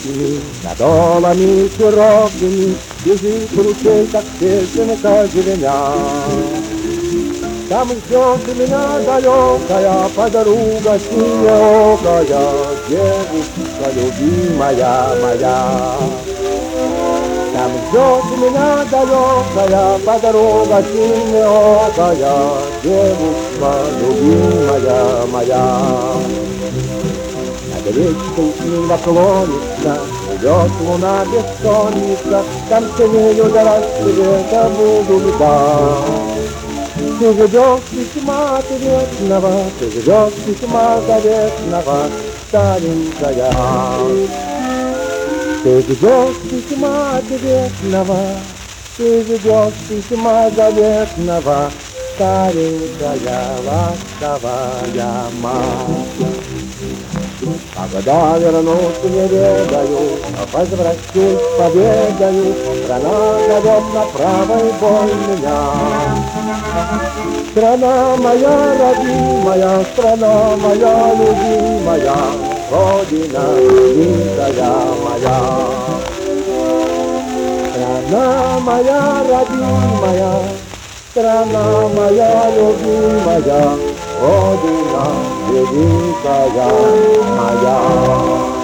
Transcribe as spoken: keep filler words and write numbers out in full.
высокими, над долами широкими бежит ручей, как песенка зеленя. Там ждет меня далекая подруга синеокая, девушка любимая моя. Там ждет меня далекая подруга синеокая, девушка любимая моя. Над речкой мило клонится, идет луна бессонница, там синею до рассвета буду летать. Ты ждешь письма заветного, ты ждешь письма заветного, старенькая. Ты ждешь письма заветного, ты ждешь письма заветного, старенькая ласковая мать. Когда вернусь, не ведаю, возвращусь победою, страна зовет на правой бой меня. Страна моя родимая, страна моя любимая, Родина милая моя. Страна моя родимая, страна моя любимая, Родина великая моя.